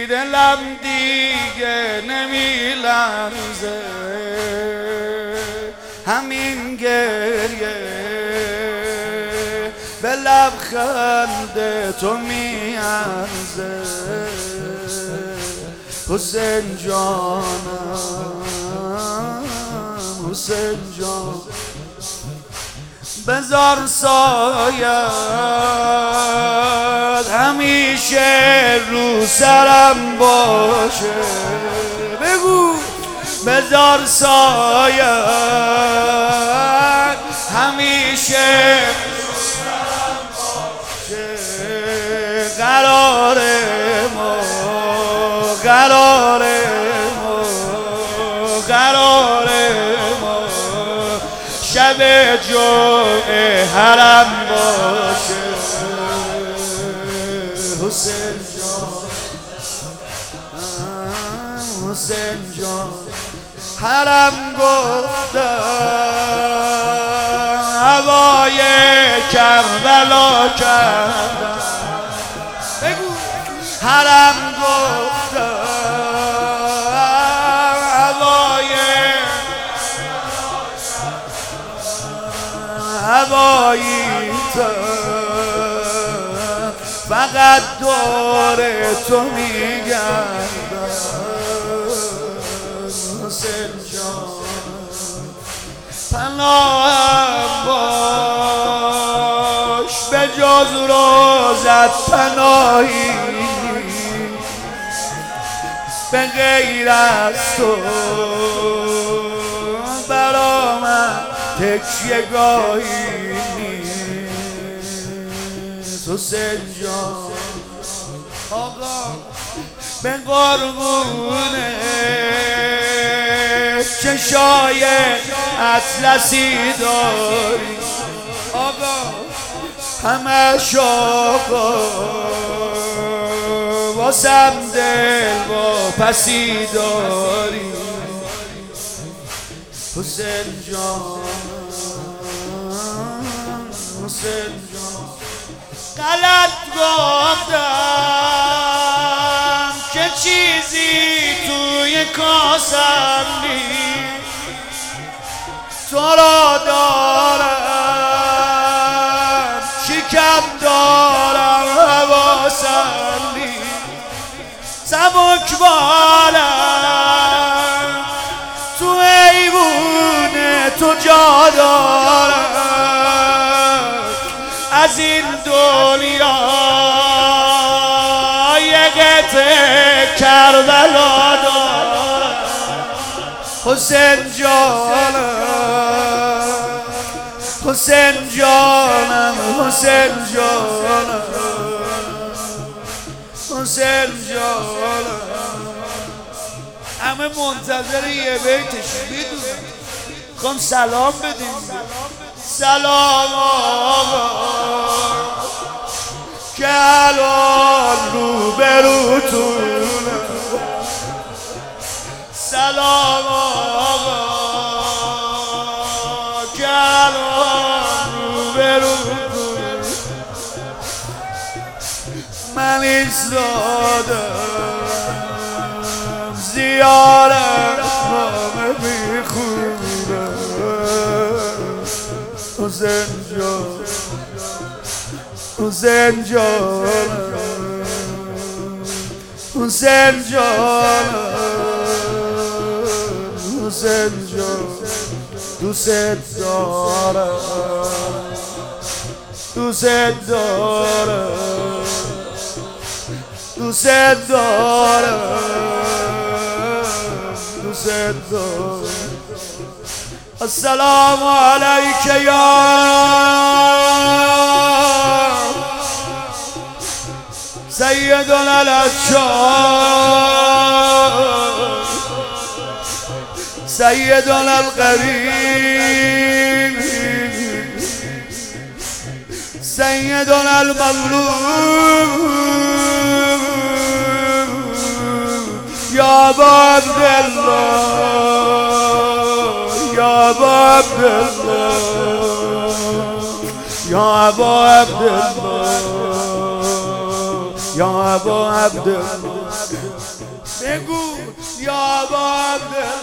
دلم دیگه نمیلرزه، همین گریه به لبخند تو میارزه. حسین جانم، حسین جان، بذار سایت همیشه رو سرم باشه. بگو بذار سایت همیشه رو سرم باشه. قرار ما، قرار ما، قرار ما شب جمعه حرم باشه. حسین جان، حسین جان، حرم گفتم هوای کربلا کردم. بگو حرم گفتم هوایی تو، فقط دور تو میگردم. حسین جان پناهم باش، به جز روزت پناهی به غیر از تو برا من تکیه گاهی نیست. حسین جان آقا به قربونه چشای اطلسی داری، آقا همش آقا واسم دل با پسی داری. حسین جان، حسین جان، غلط گفتم که چیزی توی کاسم نیست. تو را دارم شکم دارم حواسم نیست. سبک بالم تو ایوون تو جا دارم، از این دنیا یه قطعه کربلا دارم. حسین جانم، حسین جانم، حسین جانم، حسین جانم. همه منتظر یه بیتش میدونم، میخوام سلام بدیم. سلام آقا که الان رو بروتونه. سلام آقا که الان رو بروتونه. من ایستادم زیارت نامه میخونم. حسین جان، حسین جان، حسین جان، حسین جان، دوست دارم، دوست دارم، دوست دارم، دوست دارم. السلام علیک یا سیدنا الاشرار، سیدنا القریب، سیدنا المظلوم، یا ابا عبدالله، یا ابا عبدالله، یا ابا عبدالله، یا ابا عبدالله بگو یا ابا عبدالله